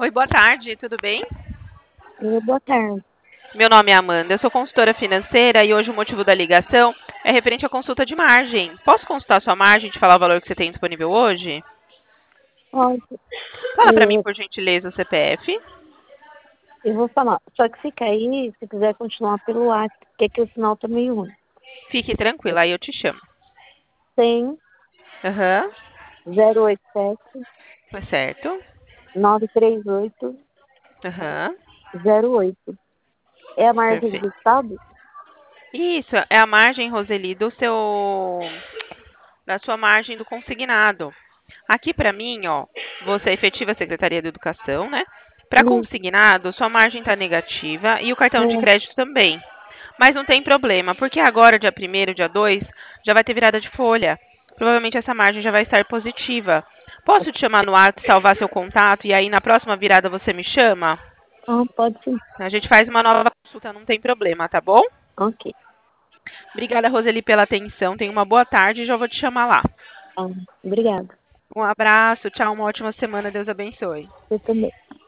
Oi, boa tarde, tudo bem? Boa tarde. Meu nome é Amanda, eu sou consultora financeira e hoje o motivo da ligação é referente à consulta de margem. Posso consultar sua margem e te falar o valor que você tem disponível hoje? Pode, Fala para mim, eu, por gentileza, o CPF. eu vou falar. Só que se cair, se quiser continuar pelo WhatsApp, porque aqui o sinal tá meio ruim. Fique tranquila, aí eu te chamo. 100 Aham, 087 tá certo. 938 Aham, 08. É a margem perfeito. registrada? Isso, é a margem, Roseli, da sua margem do consignado. Aqui para mim, ó, você é efetiva a Secretaria de Educação, né? Para Isso. consignado, sua margem está negativa e o cartão de É. crédito também. Mas não tem problema, porque agora, dia 1º, dia 2, já vai ter virada de folha. Provavelmente essa margem já vai estar positiva. Posso te chamar no WhatsApp, salvar seu contato e aí na próxima virada você me chama? Ah, pode sim. A gente faz uma nova consulta, não tem problema, tá bom? Ok. Obrigada, Roseli, pela atenção. Tenha uma boa tarde e já vou te chamar lá. Ah, obrigada. Um abraço, tchau, uma ótima semana, Deus abençoe. Você também.